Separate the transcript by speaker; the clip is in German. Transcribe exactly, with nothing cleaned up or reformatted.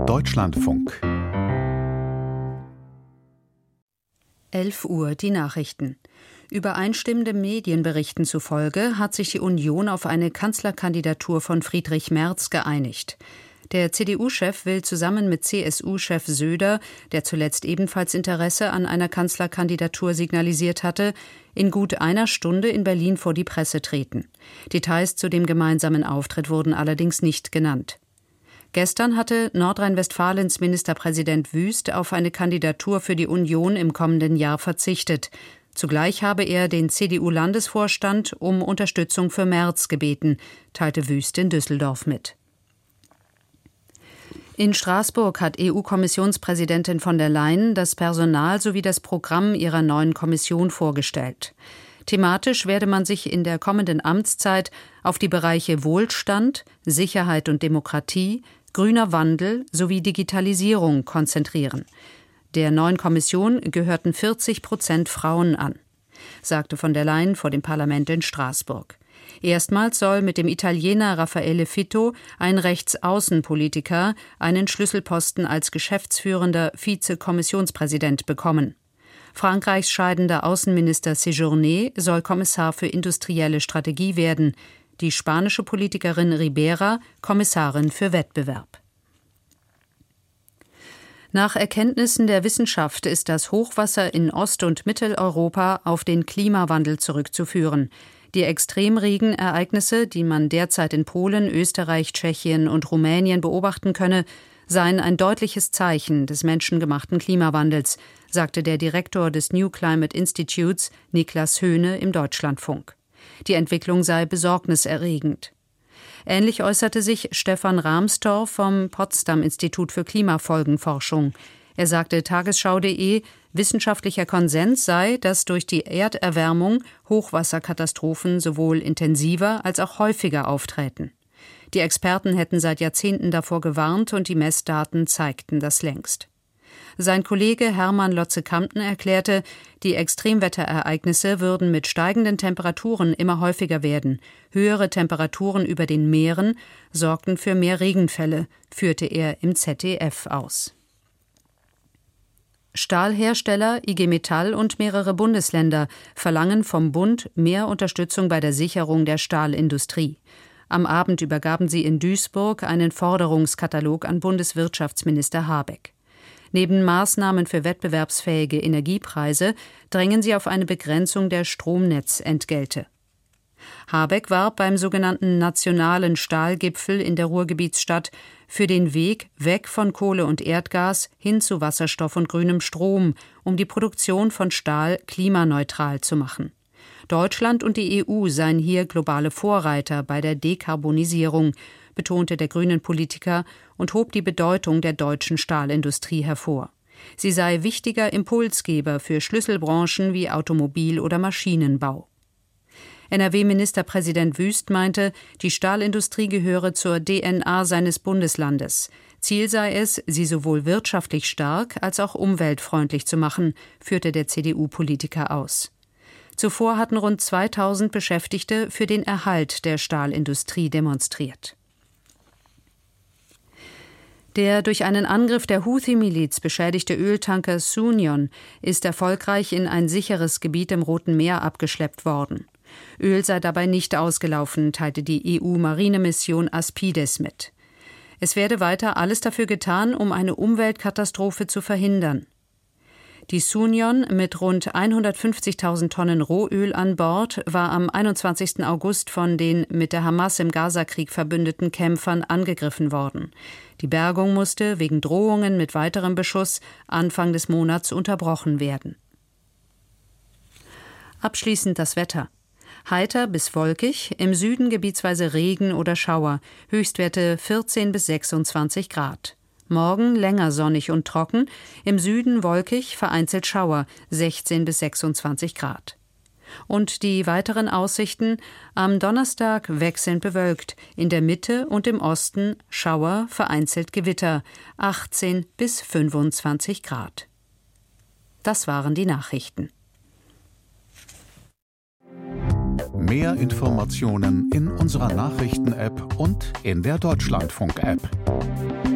Speaker 1: Deutschlandfunk.
Speaker 2: elf Uhr die Nachrichten. Übereinstimmende Medienberichten zufolge hat sich die Union auf eine Kanzlerkandidatur von Friedrich Merz geeinigt. Der C D U-Chef will zusammen mit C S U-Chef Söder, der zuletzt ebenfalls Interesse an einer Kanzlerkandidatur signalisiert hatte, in gut einer Stunde in Berlin vor die Presse treten. Details zu dem gemeinsamen Auftritt wurden allerdings nicht genannt. Gestern hatte Nordrhein-Westfalens Ministerpräsident Wüst auf eine Kandidatur für die Union im kommenden Jahr verzichtet. Zugleich habe er den C D U-Landesvorstand um Unterstützung für Merz gebeten, teilte Wüst in Düsseldorf mit. In Straßburg hat E U-Kommissionspräsidentin von der Leyen das Personal sowie das Programm ihrer neuen Kommission vorgestellt. Thematisch werde man sich in der kommenden Amtszeit auf die Bereiche Wohlstand, Sicherheit und Demokratie, grüner Wandel sowie Digitalisierung konzentrieren. Der neuen Kommission gehörten vierzig Prozent Frauen an, sagte von der Leyen vor dem Parlament in Straßburg. Erstmals soll mit dem Italiener Raffaele Fitto ein Rechtsaußenpolitiker einen Schlüsselposten als geschäftsführender Vize-Kommissionspräsident bekommen. Frankreichs scheidender Außenminister Séjourné soll Kommissar für industrielle Strategie werden, die spanische Politikerin Ribera Kommissarin für Wettbewerb. Nach Erkenntnissen der Wissenschaft ist das Hochwasser in Ost- und Mitteleuropa auf den Klimawandel zurückzuführen. Die Extremregenereignisse, die man derzeit in Polen, Österreich, Tschechien und Rumänien beobachten könne, seien ein deutliches Zeichen des menschengemachten Klimawandels, sagte der Direktor des New Climate Institutes, Niklas Höhne, im Deutschlandfunk. Die Entwicklung sei besorgniserregend. Ähnlich äußerte sich Stefan Rahmstorff vom Potsdam-Institut für Klimafolgenforschung. Er sagte Tagesschau punkt de, wissenschaftlicher Konsens sei, dass durch die Erderwärmung Hochwasserkatastrophen sowohl intensiver als auch häufiger auftreten. Die Experten hätten seit Jahrzehnten davor gewarnt und die Messdaten zeigten das längst. Sein Kollege Hermann Lotze-Kampten erklärte, die Extremwetterereignisse würden mit steigenden Temperaturen immer häufiger werden. Höhere Temperaturen über den Meeren sorgten für mehr Regenfälle, führte er im Z D F aus. Stahlhersteller, I G Metall und mehrere Bundesländer verlangen vom Bund mehr Unterstützung bei der Sicherung der Stahlindustrie. Am Abend übergaben sie in Duisburg einen Forderungskatalog an Bundeswirtschaftsminister Habeck. Neben Maßnahmen für wettbewerbsfähige Energiepreise drängen sie auf eine Begrenzung der Stromnetzentgelte. Habeck warb beim sogenannten Nationalen Stahlgipfel in der Ruhrgebietsstadt für den Weg weg von Kohle und Erdgas hin zu Wasserstoff und grünem Strom, um die Produktion von Stahl klimaneutral zu machen. Deutschland und die E U seien hier globale Vorreiter bei der Dekarbonisierung, betonte der Grünen-Politiker und hob die Bedeutung der deutschen Stahlindustrie hervor. Sie sei wichtiger Impulsgeber für Schlüsselbranchen wie Automobil- oder Maschinenbau. N R W-Ministerpräsident Wüst meinte, die Stahlindustrie gehöre zur D N A seines Bundeslandes. Ziel sei es, sie sowohl wirtschaftlich stark als auch umweltfreundlich zu machen, führte der C D U-Politiker aus. Zuvor hatten rund zweitausend Beschäftigte für den Erhalt der Stahlindustrie demonstriert. Der durch einen Angriff der Houthi-Miliz beschädigte Öltanker Sunion ist erfolgreich in ein sicheres Gebiet im Roten Meer abgeschleppt worden. Öl sei dabei nicht ausgelaufen, teilte die E U-Marinemission Aspides mit. Es werde weiter alles dafür getan, um eine Umweltkatastrophe zu verhindern. Die Sunion mit rund hundertfünfzigtausend Tonnen Rohöl an Bord war am einundzwanzigsten August von den mit der Hamas im Gazakrieg verbündeten Kämpfern angegriffen worden. Die Bergung musste wegen Drohungen mit weiterem Beschuss Anfang des Monats unterbrochen werden. Abschließend das Wetter. Heiter bis wolkig, im Süden gebietsweise Regen oder Schauer, Höchstwerte vierzehn bis sechsundzwanzig Grad. Morgen länger sonnig und trocken, im Süden wolkig, vereinzelt Schauer, sechzehn bis sechsundzwanzig Grad. Und die weiteren Aussichten: am Donnerstag wechselnd bewölkt, in der Mitte und im Osten Schauer, vereinzelt Gewitter, achtzehn bis fünfundzwanzig Grad. Das waren die Nachrichten.
Speaker 1: Mehr Informationen in unserer Nachrichten-App und in der Deutschlandfunk-App.